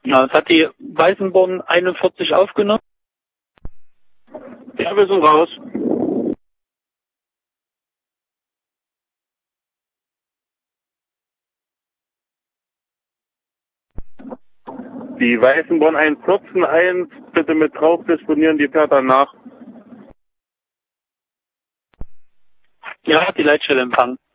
Ja, es hat die Weißenborn 41 aufgenommen. Ja, wir sind raus. Die Weißenborn 114.1, bitte mit drauf disponieren, die fährt danach. Ja, hat die Leitstelle empfangen.